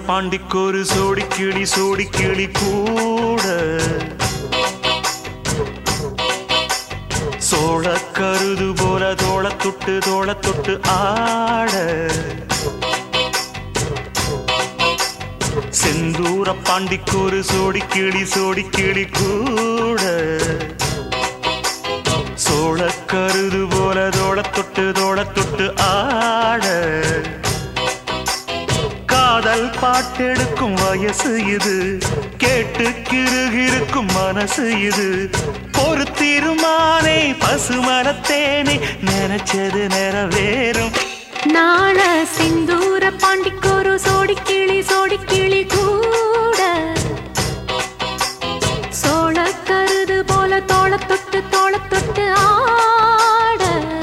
பாண்டிக்கொரு சோடி கிளி கூட சோழ கருது போல தோள தொட்டு ஆட செந்தூர பாண்டிக்கொரு சோடி கிளி கூட சோழ கருது போல தோள தொட்டு ஆட காதல் பாட்டெடுக்கும் வயசு இது கேட்டு கிருகிருக்கும் மனசு இது ஒரு திருமானே பசுமரத்தேனே நினைச்சது நிறைவேறும் நாள செந்தூர பாண்டிக்கொரு சோடி கிளி கூட சோழ கருது போல தோள தொட்டு ஆட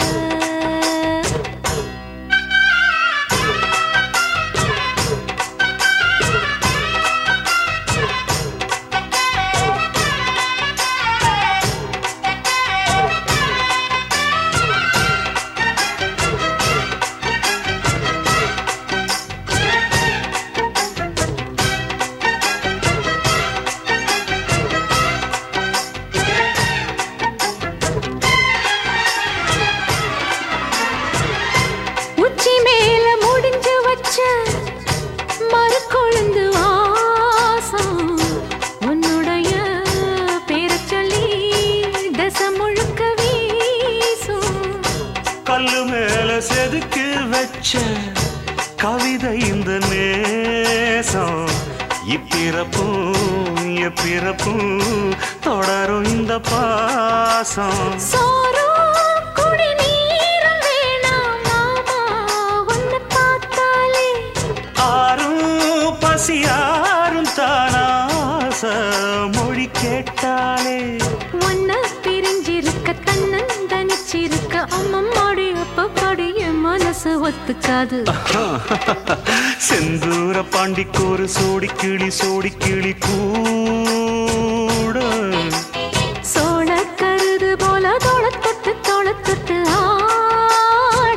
மறுக்கொழுந்து வாசம் உன்னுடைய பேரச் சொல்லி தசை முழுக்க வீசும் கல்லு மேல செதுக்கு வச்ச கவிதை இந்த நேசம் இப்பிறப்பும் எப்பிறப்பும் தொடரும் இந்த பாசம் யாரும் தானாச மொழி கேட்டாலே ஒன்ன பிரிஞ்சிருக்க தன்னந்தனிச்சிருக்க அம்மம்மாடி அப்பப்பாடி என் மனசு ஒத்துக்காது செந்தூர பாண்டிக்கொரு சோடி கிளி கூட சோழ கருது போல தோள தொட்டு ஆட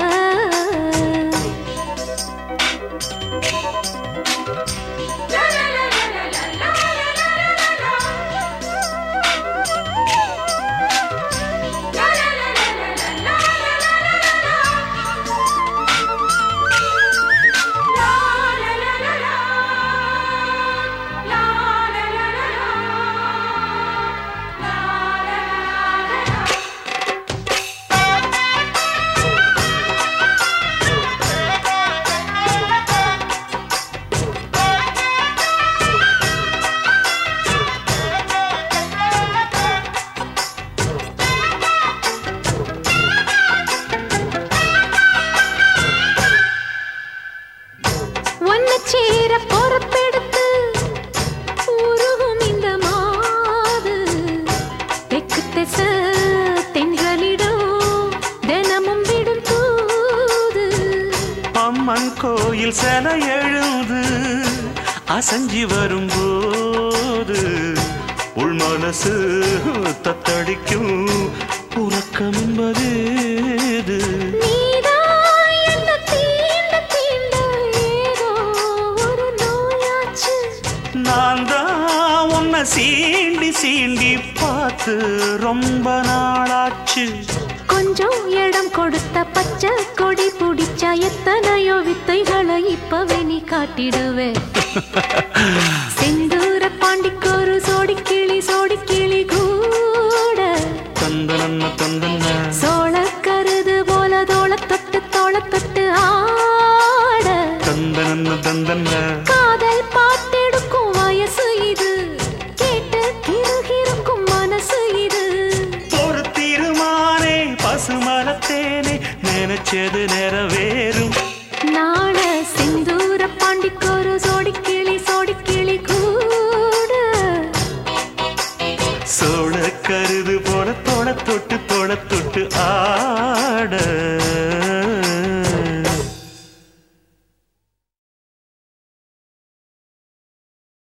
சேர பொறுப்பெடுத்து உருகும் இந்த மாது தெற்கு திசை தென்றலிடும் தினமும் விடும் தூது அம்மன் கோயில் சிலை எழுது அசஞ்சி வரும்போது உள் மனசு தத்தடிக்கும் உறக்கம் என்பது நான் தான் உன்னை சீண்டி பார்த்து ரொம்ப நாளாச்சு கொஞ்சம் இடம் கொடுத்த பச்சை கொடி பிடிச்சா எத்தனையோ வித்தைகளை இப்பவே நீ காட்டிடுவே செந்தூர பாண்டிக்கொரு சோடி கிளி கூட தந்தன சோழ கருது போல தோள தொட்டு ஆட தந்தன காதல் பாட்டெடுக்கும் வயசு இது கேட்டு கிருகிருக்கும் மனசு இது ஒரு திருமானே பசுமரத்தேனே நினைச்சது நிறைவேறும் நாள செந்தூர பாண்டிக்கொரு சோடி கிளி கூட சோழ கருது போல தோள தொட்டு